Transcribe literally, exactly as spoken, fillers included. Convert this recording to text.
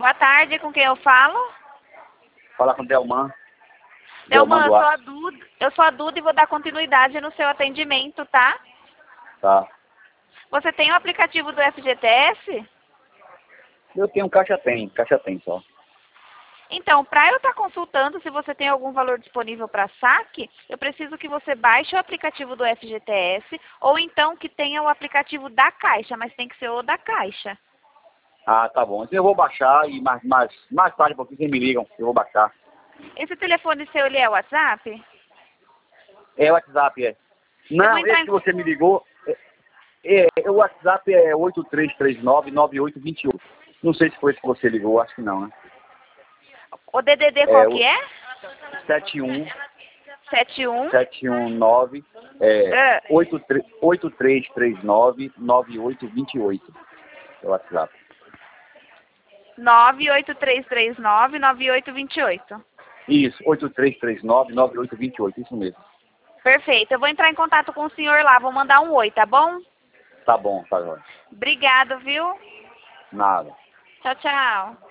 Boa tarde, com quem eu falo? Fala com o Delman. Delman, eu sou a Duda, eu sou a Duda e vou dar continuidade no seu atendimento, tá? Tá. Você tem o aplicativo do F G T S? Eu tenho caixa tem, caixa tem só. Então, para eu estar consultando se você tem algum valor disponível para saque, eu preciso que você baixe o aplicativo do F G T S ou então que tenha o aplicativo da Caixa, mas tem que ser o da Caixa. Ah, tá bom. Então eu vou baixar e mais, mais, mais tarde um pouquinho vocês me ligam, eu vou baixar. Esse telefone seu, ele é WhatsApp? É o WhatsApp, é. Não, esse em... que você me ligou, é, é, o WhatsApp é oito três três nove, nove oito dois oito. Não sei se foi esse que você ligou, acho que não, né? O D D D É, qual o... que é? sete um sete um sete um nove é, oito três três nove, nove oito dois oito. É o WhatsApp. nove oito três três nove, nove oito dois oito. Isso, oito três três nove, nove oito dois oito, isso mesmo. Perfeito, eu vou entrar em contato com o senhor lá, vou mandar um oi, tá bom? Tá bom, tá bom. Obrigado, viu? Nada. Tchau, tchau.